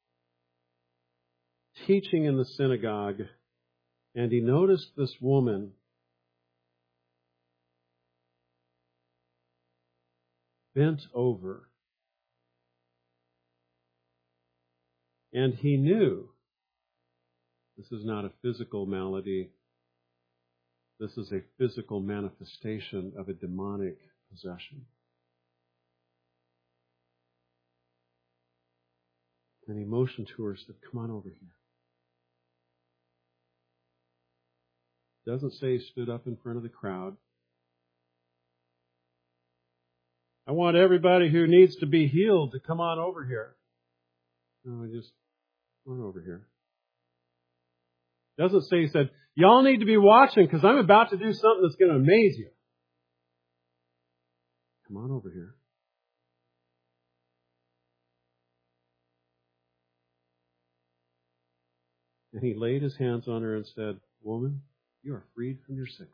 teaching in the synagogue, and he noticed this woman bent over. And he knew this is not a physical malady. This is a physical manifestation of a demonic possession. And he motioned to her and said, come on over here. Doesn't say he stood up in front of the crowd. I want everybody who needs to be healed to come on over here. No, I just went over here. Doesn't say he said, y'all need to be watching because I'm about to do something that's going to amaze you. Come on over here. And he laid his hands on her and said, woman, you are freed from your sickness.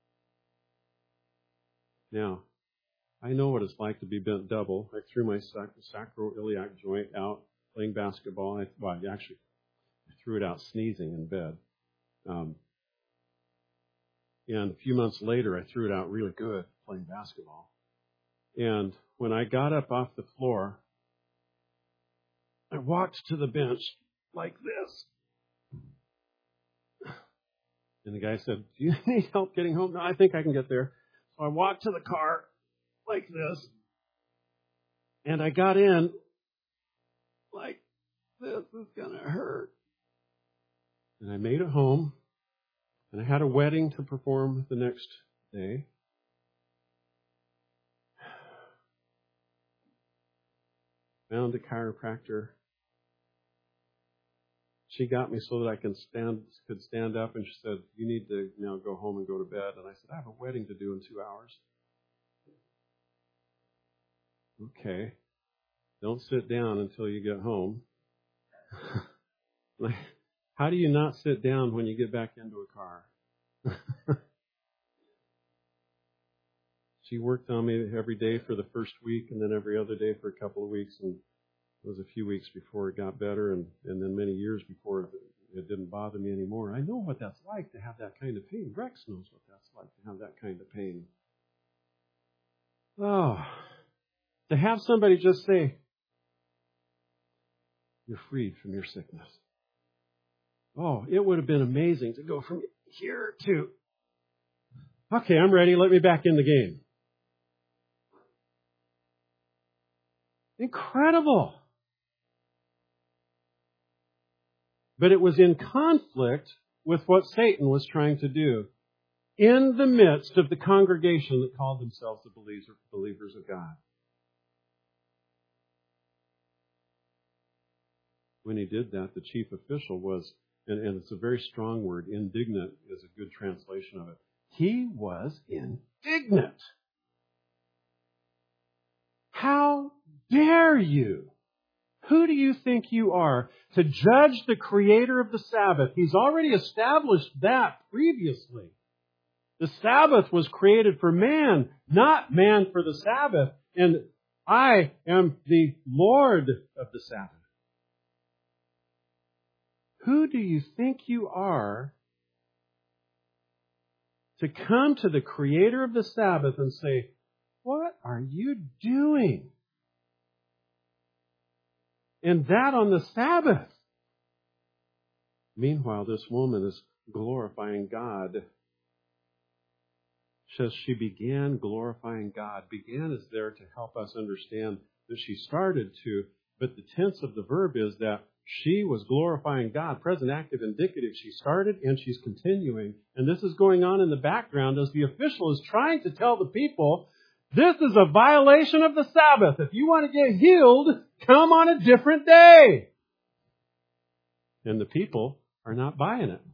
Now, I know what it's like to be bent double. I threw my sac- sacroiliac joint out playing basketball. I, well, actually, I threw it out sneezing in bed. Um, and a few months later, I threw it out really good playing basketball. And when I got up off the floor, I walked to the bench like this. And the guy said, do you need help getting home? No, I think I can get there. So I walked to the car like this. And I got in like, this is going to hurt. And I made it home. And I had a wedding to perform the next day. Found a chiropractor. She got me so that I can stand, could stand up, and she said, you need to now go home and go to bed. And I said, I have a wedding to do in two hours. Okay. Don't sit down until you get home. Like, how do you not sit down when you get back into a car? She worked on me every day for the first week and then every other day for a couple of weeks. And it was a few weeks before it got better, and, and then many years before it, it didn't bother me anymore. I know what that's like to have that kind of pain. Rex knows what that's like to have that kind of pain. Oh, to have somebody just say, you're freed from your sickness. Oh, it would have been amazing to go from here to, okay, I'm ready. Let me back in the game. Incredible. But it was in conflict with what Satan was trying to do in the midst of the congregation that called themselves the believers of God. When he did that, the chief official was, and, and it's a very strong word, indignant is a good translation of it. He was indignant. How dare you? Who do you think you are to judge the creator of the Sabbath? He's already established that previously. The Sabbath was created for man, not man for the Sabbath. And I am the Lord of the Sabbath. Who do you think you are to come to the creator of the Sabbath and say, what are you doing? And that on the Sabbath. Meanwhile, this woman is glorifying God. Says she began glorifying God. Began is there to help us understand that she started to, but the tense of the verb is that she was glorifying God. Present active indicative. She started and she's continuing. And this is going on in the background as the official is trying to tell the people, this is a violation of the Sabbath. If you want to get healed, come on a different day. And the people are not buying it.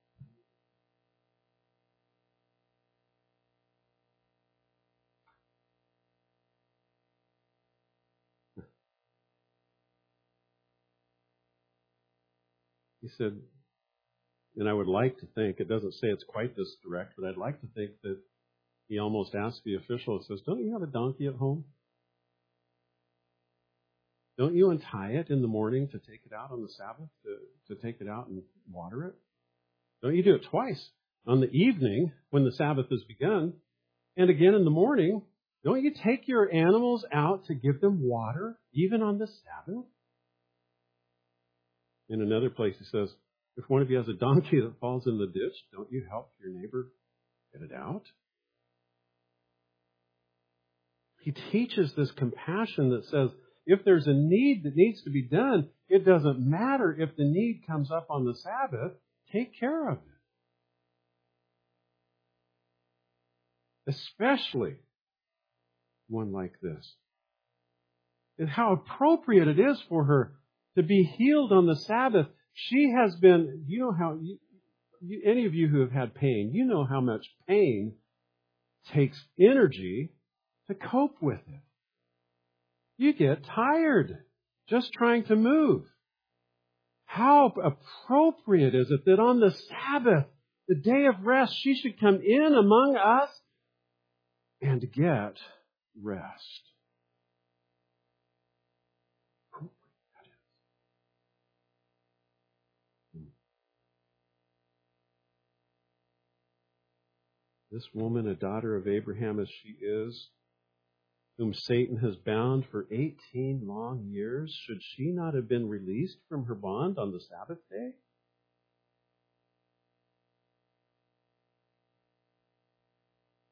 He said, and I would like to think, it doesn't say it's quite this direct, but I'd like to think that he almost asked the official, and says, don't you have a donkey at home? Don't you untie it in the morning to take it out on the Sabbath, to, to take it out and water it? Don't you do it twice? On the evening, when the Sabbath has begun, and again in the morning, don't you take your animals out to give them water, even on the Sabbath? In another place, he says, if one of you has a donkey that falls in the ditch, don't you help your neighbor get it out? He teaches this compassion that says, if there's a need that needs to be done, it doesn't matter if the need comes up on the Sabbath, take care of it. Especially one like this. And how appropriate it is for her to be healed on the Sabbath. She has been, you know how, you, you, any of you who have had pain, you know how much pain takes energy to cope with it. You get tired just trying to move. How appropriate is it that on the Sabbath, the day of rest, she should come in among us and get rest. This woman, a daughter of Abraham as she is, whom Satan has bound for eighteen long years, should she not have been released from her bond on the Sabbath day?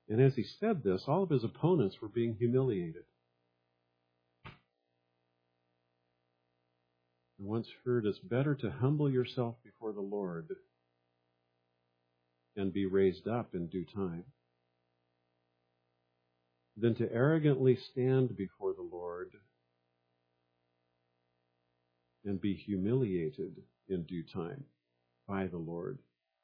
And as he said this, all of his opponents were being humiliated. I once heard, it's better to humble yourself before the Lord and be raised up in due time than to arrogantly stand before the Lord and be humiliated in due time by the Lord.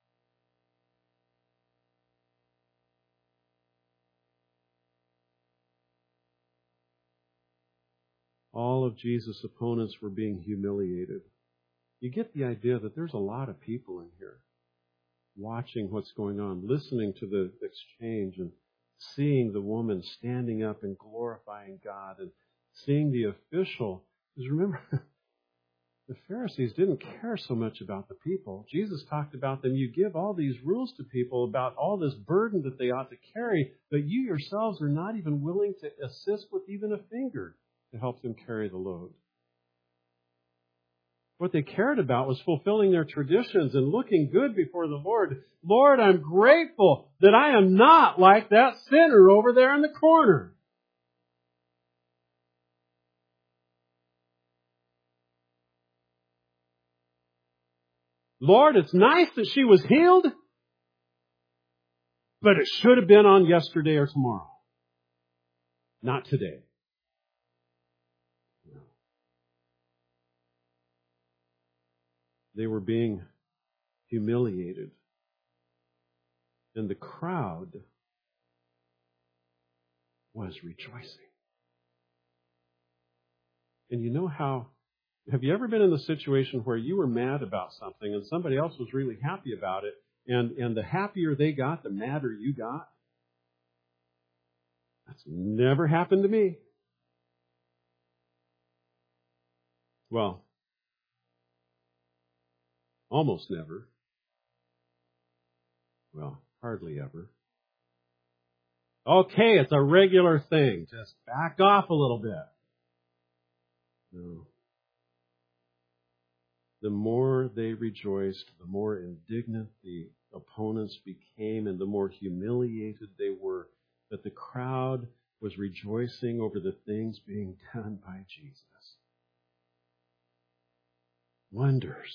All of Jesus' opponents were being humiliated. You get the idea that there's a lot of people in here watching what's going on, listening to the exchange and seeing the woman standing up and glorifying God and seeing the official. Because remember, the Pharisees didn't care so much about the people. Jesus talked about them. You give all these rules to people about all this burden that they ought to carry, but you yourselves are not even willing to assist with even a finger to help them carry the load. What they cared about was fulfilling their traditions and looking good before the Lord. Lord, I'm grateful that I am not like that sinner over there in the corner. Lord, it's nice that she was healed, but it should have been on yesterday or tomorrow, not today. They were being humiliated. And the crowd was rejoicing. And you know how, have you ever been in the situation where you were mad about something and somebody else was really happy about it, and, and the happier they got, the madder you got? That's never happened to me. Well, almost never. Well, hardly ever. Okay, it's a regular thing. Just back off a little bit. No. The more they rejoiced, the more indignant the opponents became, and the more humiliated they were. But the crowd was rejoicing over the things being done by Jesus. Wonders.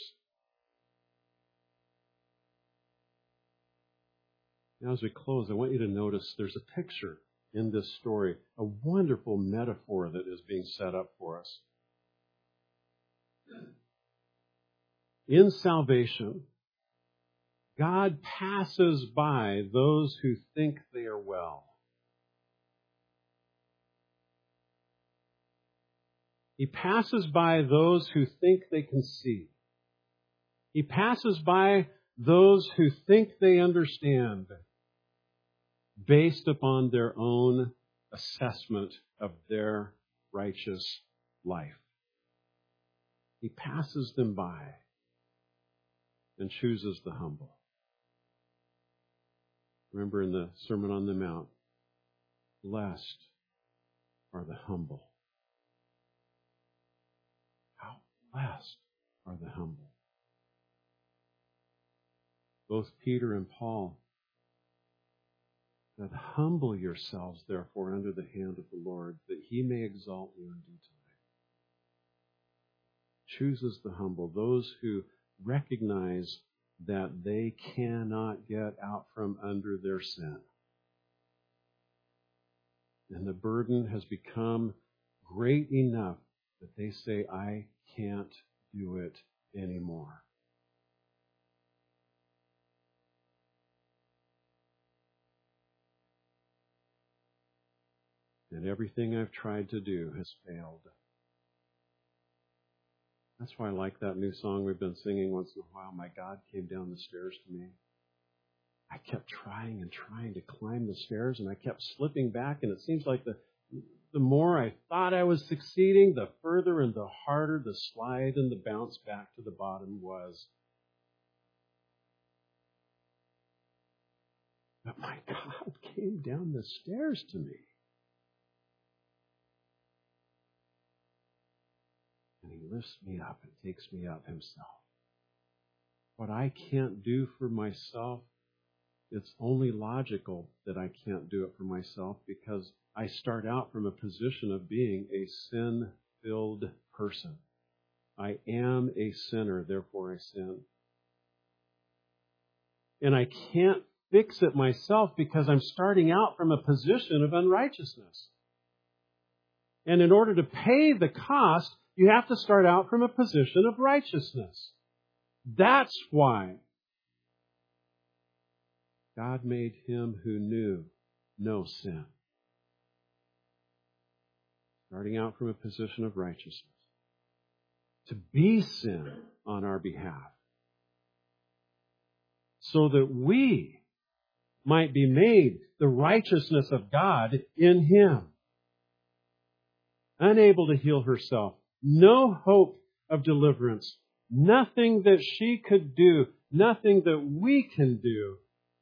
Now, as we close, I want you to notice there's a picture in this story, a wonderful metaphor that is being set up for us. In salvation, God passes by those who think they are well. He passes by those who think they can see. He passes by those who think they understand, based upon their own assessment of their righteous life. He passes them by and chooses the humble. Remember in the Sermon on the Mount, blessed are the humble. How blessed are the humble. Both Peter and Paul said, humble yourselves, therefore, under the hand of the Lord, that he may exalt you in due time. Chooses the humble, those who recognize that they cannot get out from under their sin. And the burden has become great enough that they say, I can't do it anymore. And everything I've tried to do has failed. That's why I like that new song we've been singing once in a while, My God Came Down the Stairs to Me. I kept trying and trying to climb the stairs, and I kept slipping back, and it seems like the the more I thought I was succeeding, the further and the harder the slide and the bounce back to the bottom was. But my God came down the stairs to me. And he lifts me up and takes me up himself. What I can't do for myself, it's only logical that I can't do it for myself because I start out from a position of being a sin-filled person. I am a sinner, therefore I sin. And I can't fix it myself because I'm starting out from a position of unrighteousness. And in order to pay the cost, you have to start out from a position of righteousness. That's why God made him who knew no sin. Starting out from a position of righteousness. To be sin on our behalf. So that we might be made the righteousness of God in him. Unable to heal herself. No hope of deliverance. Nothing that she could do. Nothing that we can do.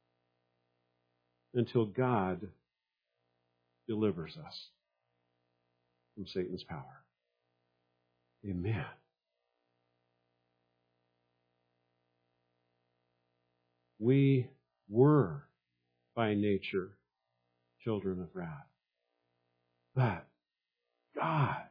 Until God delivers us from Satan's power. Amen. We were, by nature, children of wrath. But God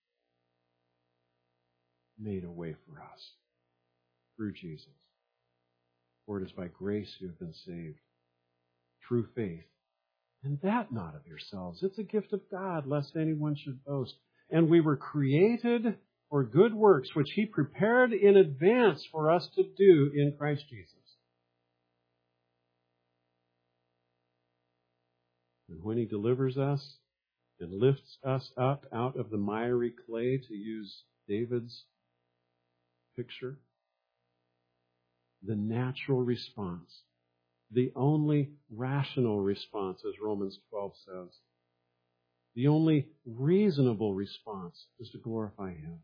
made a way for us through Jesus. For it is by grace you have been saved, through faith. And that not of yourselves. It's a gift of God, lest anyone should boast. And we were created for good works, which he prepared in advance for us to do in Christ Jesus. And when he delivers us and lifts us up out of the miry clay, to use David's picture, the natural response, the only rational response, as Romans twelve says, the only reasonable response is to glorify him.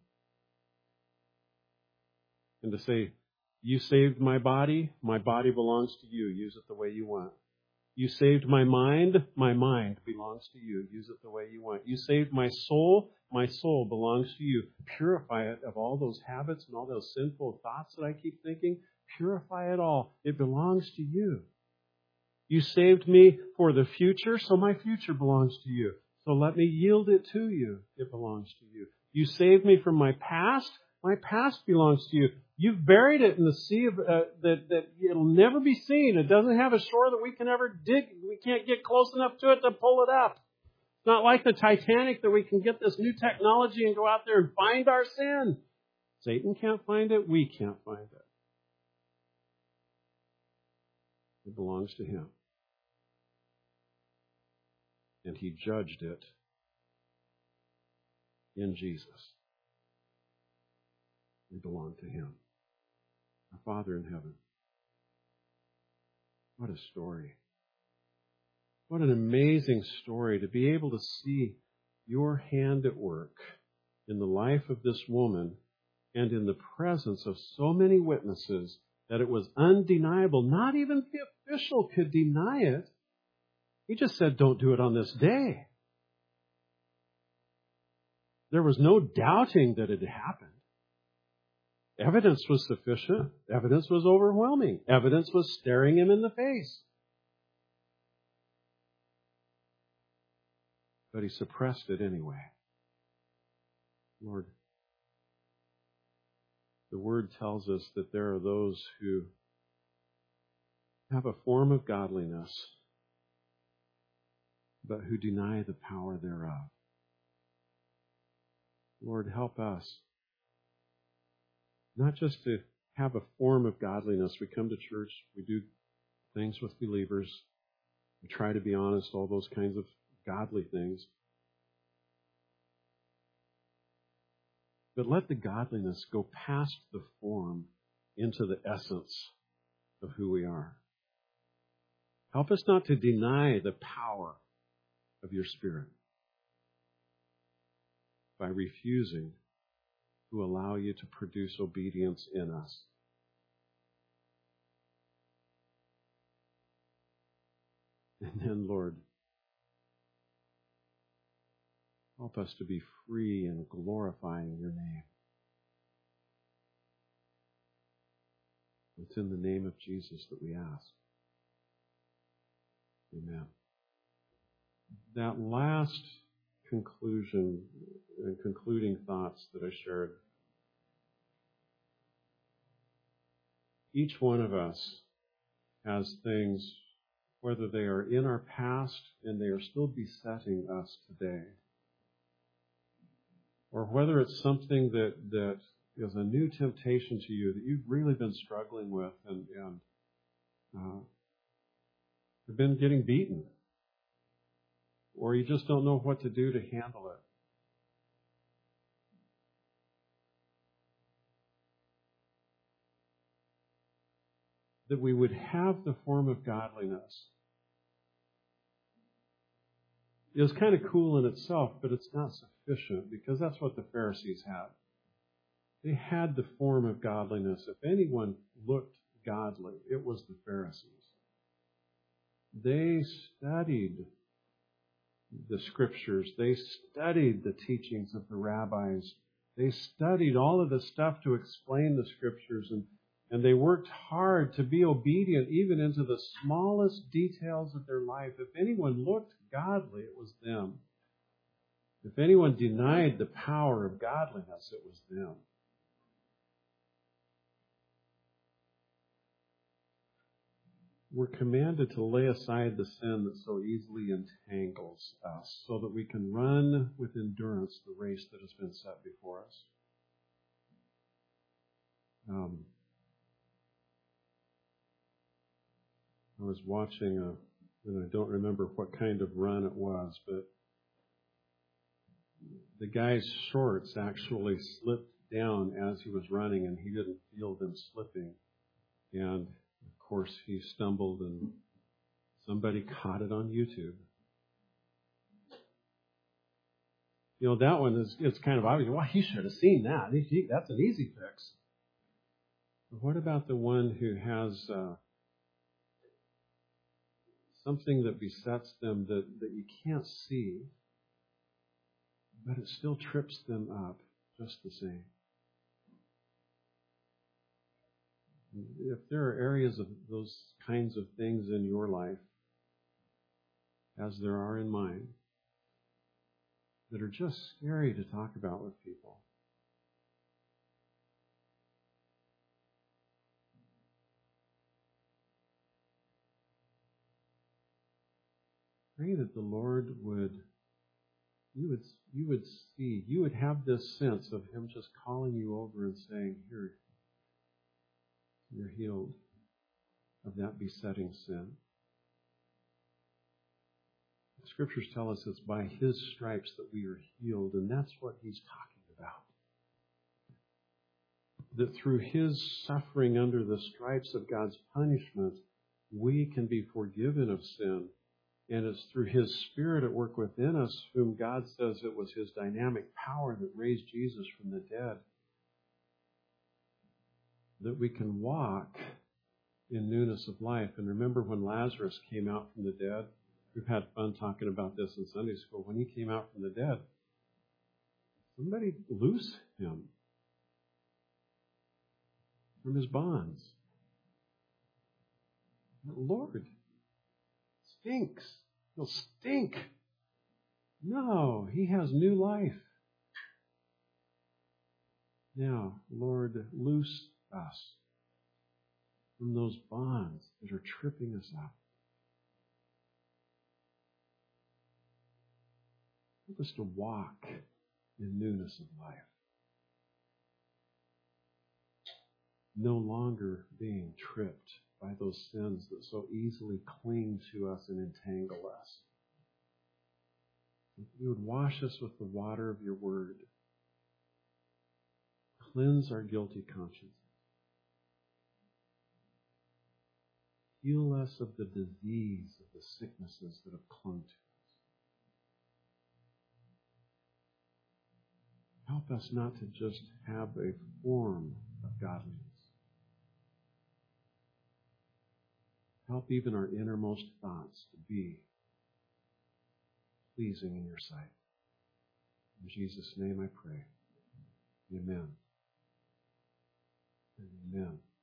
And to say, you saved my body, my body belongs to you. Use it the way you want. You saved my mind, my mind belongs to you. Use it the way you want. You saved my soul, my soul belongs to you. Purify it of all those habits and all those sinful thoughts that I keep thinking. Purify it all. It belongs to you. You saved me for the future, so my future belongs to you. So let me yield it to you. It belongs to you. You saved me from my past. My past belongs to you. You've buried it in the sea of, uh, that, that it'll never be seen. It doesn't have a shore that we can ever dig. We can't get close enough to it to pull it up. It's not like the Titanic that we can get this new technology and go out there and find our sin. Satan can't find it. We can't find it. It belongs to him. And he judged it in Jesus. We belong to him. Our Father in heaven. What a story. What an amazing story to be able to see your hand at work in the life of this woman and in the presence of so many witnesses that it was undeniable. Not even the official could deny it. He just said, don't do it on this day. There was no doubting that it had happened. Evidence was sufficient. Evidence was overwhelming. Evidence was staring him in the face. But he suppressed it anyway. Lord, the Word tells us that there are those who have a form of godliness, but who deny the power thereof. Lord, help us not just to have a form of godliness. We come to church, we do things with believers, we try to be honest, all those kinds of godly things. But let the godliness go past the form into the essence of who we are. Help us not to deny the power of your Spirit by refusing to allow you to produce obedience in us. And then, Lord, help us to be free in glorifying your name. It's in the name of Jesus that we ask. Amen. That last conclusion and concluding thoughts that I shared, each one of us has things, whether they are in our past and they are still besetting us today, or whether it's something that, that is a new temptation to you that you've really been struggling with and, and uh, have been getting beaten, or you just don't know what to do to handle it. That we would have the form of godliness is kind of cool in itself, but it's not sufficient, because that's what the Pharisees had. They had the form of godliness. If anyone looked godly, it was the Pharisees. They studied the Scriptures. They studied the teachings of the rabbis. They studied all of the stuff to explain the Scriptures, and, and they worked hard to be obedient even into the smallest details of their life. If anyone looked godly, it was them. If anyone denied the power of godliness, it was them. We're commanded to lay aside the sin that so easily entangles us, so that we can run with endurance the race that has been set before us. Um, I was watching a, and I don't remember what kind of run it was, but the guy's shorts actually slipped down as he was running, and he didn't feel them slipping. And of course, he stumbled, and somebody caught it on YouTube. You know, that one is it's kind of obvious. Well, he should have seen that. He, he, that's an easy fix. But what about the one who has uh, something that besets them that, that you can't see, but it still trips them up just the same? If there are areas of those kinds of things in your life, as there are in mine, that are just scary to talk about with people, pray that the Lord would, you would, you would see, you would have this sense of Him just calling you over and saying, here, you're healed of that besetting sin. The Scriptures tell us it's by His stripes that we are healed, and that's what He's talking about. That through His suffering under the stripes of God's punishment, we can be forgiven of sin. And it's through His Spirit at work within us, whom God says it was His dynamic power that raised Jesus from the dead, that we can walk in newness of life. And remember when Lazarus came out from the dead? We've had fun talking about this in Sunday school. When he came out from the dead, somebody loose him from his bonds. Lord, stinks. He'll stink. No, he has new life. Now, Lord, loose us from those bonds that are tripping us up. Help us to walk in newness of life. No longer being tripped by those sins that so easily cling to us and entangle us. You would wash us with the water of your word. Cleanse our guilty conscience. Heal us of the disease, of the sicknesses that have clung to us. Help us not to just have a form of godliness. Help even our innermost thoughts to be pleasing in your sight. In Jesus' name I pray. Amen. Amen.